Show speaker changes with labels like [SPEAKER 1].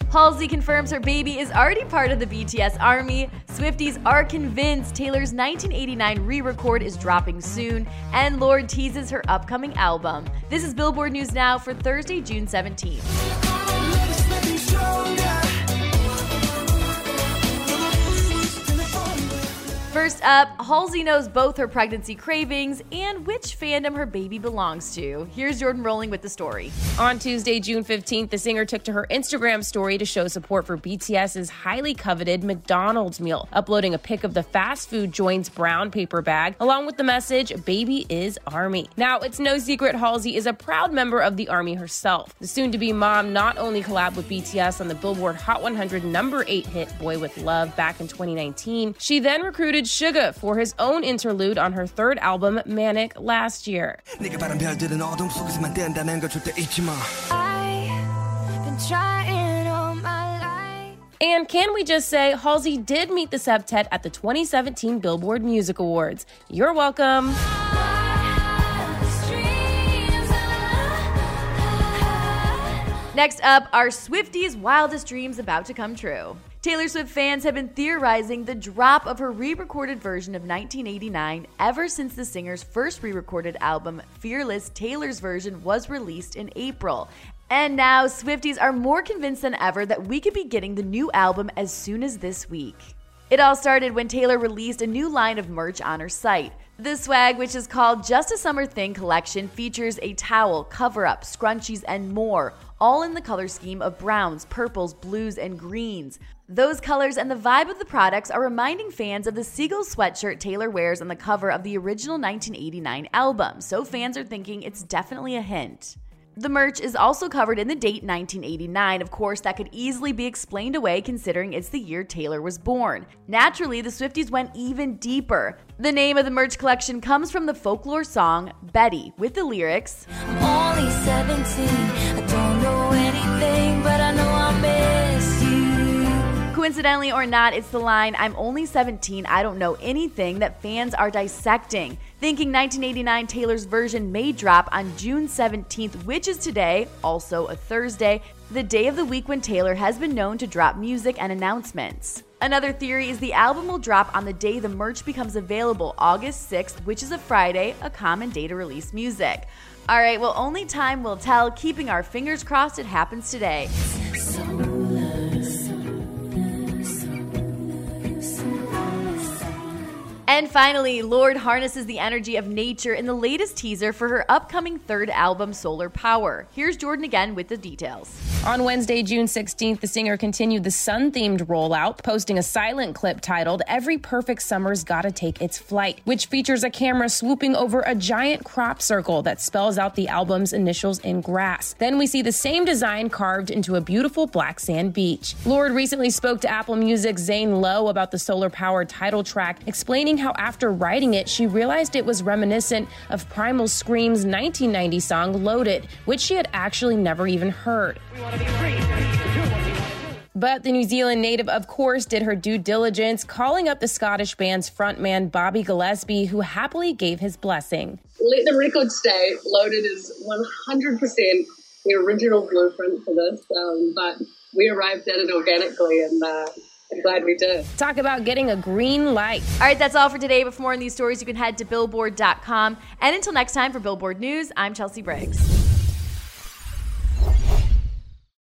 [SPEAKER 1] Halsey confirms her baby is already part of the BTS army. Swifties are convinced Taylor's 1989 re-record is dropping soon, and Lorde teases her upcoming album. This is Billboard News Now for Thursday, June 17th. First up, Halsey knows both her pregnancy cravings and which fandom her baby belongs to. Here's Jordan Rolling with the story.
[SPEAKER 2] On Tuesday, June 15th, the singer took to her Instagram story to show support for BTS's highly coveted McDonald's meal, uploading a pic of the fast food joint's brown paper bag, along with the message, "Baby is Army." Now, it's no secret Halsey is a proud member of the Army herself. The soon-to-be mom not only collabed with BTS on the Billboard Hot 100 #8 hit Boy With Love back in 2019, she then recruited Suga for his own interlude on her third album, Manic, last year.
[SPEAKER 3] I've been
[SPEAKER 2] trying all my life. And can we just say, Halsey did meet the septet at the 2017 Billboard Music Awards. You're welcome.
[SPEAKER 1] Next up, are Swifties' wildest dreams about to come true? Taylor Swift fans have been theorizing the drop of her re-recorded version of 1989 ever since the singer's first re-recorded album, Fearless, Taylor's version, was released in April. And now, Swifties are more convinced than ever that we could be getting the new album as soon as this week. It all started when Taylor released a new line of merch on her site. The swag, which is called Just a Summer Thing collection, features a towel, cover-up, scrunchies, and more, all in the color scheme of browns, purples, blues, and greens. Those colors and the vibe of the products are reminding fans of the seagull sweatshirt Taylor wears on the cover of the original 1989 album, so fans are thinking it's definitely a hint. The merch is also covered in the date 1989. Of course, that could easily be explained away considering it's the year Taylor was born. Naturally, the Swifties went even deeper. The name of the merch collection comes from the folklore song Betty, with the lyrics,
[SPEAKER 4] "I'm only 17, I don't know anything, but I know I miss you."
[SPEAKER 1] Coincidentally or not, it's the line, "I'm only 17, I don't know anything," that fans are dissecting, thinking 1989 Taylor's version may drop on June 17th, which is today, also a Thursday, the day of the week when Taylor has been known to drop music and announcements. Another theory is the album will drop on the day the merch becomes available, August 6th, which is a Friday, a common day to release music. All right, well, only time will tell, keeping our fingers crossed it happens today. And finally, Lorde harnesses the energy of nature in the latest teaser for her upcoming third album, Solar Power. Here's Jordan again with the details.
[SPEAKER 2] On Wednesday, June 16th, the singer continued the sun-themed rollout, posting a silent clip titled "Every Perfect Summer's Gotta Take Its Flight," which features a camera swooping over a giant crop circle that spells out the album's initials in grass. Then we see the same design carved into a beautiful black sand beach. Lorde recently spoke to Apple Music's Zane Lowe about the Solar Power title track, explaining how after writing it, she realized it was reminiscent of Primal Scream's 1990 song Loaded, which she had actually never even heard. But the New Zealand native, of course, did her due diligence, calling up the Scottish band's frontman Bobby Gillespie, who happily gave his blessing.
[SPEAKER 5] Let the record state, Loaded is 100% the original blueprint for this, but we arrived at it organically, and I'm glad we did.
[SPEAKER 2] Talk about getting a green light.
[SPEAKER 1] All right, that's all for today. But for more on these stories, you can head to Billboard.com. And until next time, for Billboard News, I'm Chelsea Briggs.